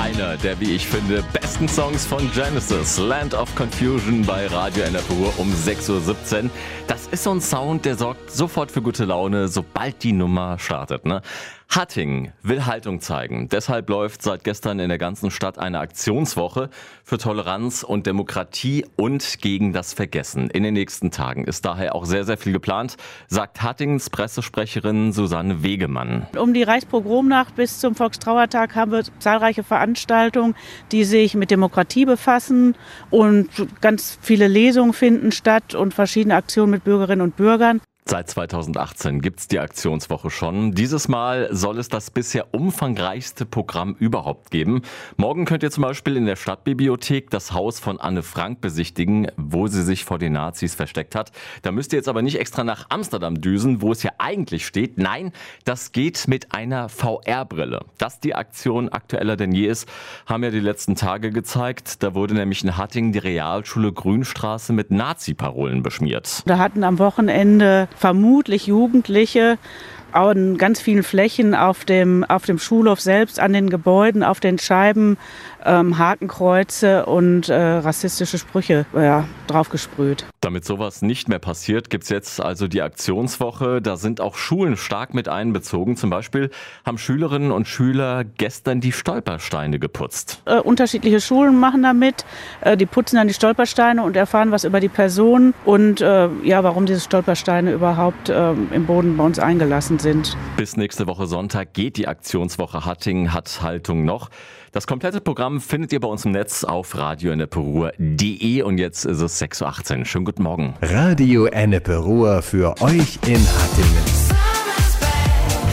einer der, wie ich finde, besten Songs von Genesis, Land of Confusion bei Radio NRW um 6.17 Uhr. Das ist so ein Sound, der sorgt sofort für gute Laune, sobald die Nummer startet, ne? Hattingen will Haltung zeigen. Deshalb läuft seit gestern in der ganzen Stadt eine Aktionswoche für Toleranz und Demokratie und gegen das Vergessen. In den nächsten Tagen ist daher auch sehr, sehr viel geplant, sagt Hattingens Pressesprecherin Susanne Wegemann. Um die Reichspogromnacht bis zum Volkstrauertag haben wir zahlreiche Veranstaltungen, die sich mit Demokratie befassen, und ganz viele Lesungen finden statt und verschiedene Aktionen mit Bürgerinnen und Bürgern. Seit 2018 gibt's die Aktionswoche schon. Dieses Mal soll es das bisher umfangreichste Programm überhaupt geben. Morgen könnt ihr zum Beispiel in der Stadtbibliothek das Haus von Anne Frank besichtigen, wo sie sich vor den Nazis versteckt hat. Da müsst ihr jetzt aber nicht extra nach Amsterdam düsen, wo es ja eigentlich steht. Nein, das geht mit einer VR-Brille. Dass die Aktion aktueller denn je ist, haben ja die letzten Tage gezeigt. Da wurde nämlich in Hattingen die Realschule Grünstraße mit Nazi-Parolen beschmiert. Da hatten am Wochenende vermutlich Jugendliche an ganz vielen Flächen auf dem Schulhof selbst, an den Gebäuden, auf den Scheiben Hakenkreuze und rassistische Sprüche draufgesprüht. Damit sowas nicht mehr passiert, gibt's jetzt also die Aktionswoche. Da sind auch Schulen stark mit einbezogen. Zum Beispiel haben Schülerinnen und Schüler gestern die Stolpersteine geputzt. Unterschiedliche Schulen machen da mit. Die putzen dann die Stolpersteine und erfahren was über die Person und warum diese Stolpersteine überhaupt im Boden bei uns eingelassen sind. Bis nächste Woche Sonntag geht die Aktionswoche Hattingen hat Haltung noch. Das komplette Programm findet ihr bei uns im Netz auf radioenneperuhr.de und jetzt ist es 6.18 Uhr. Schönen guten Morgen. Radio Ennepe Ruhr für euch in Hattingen.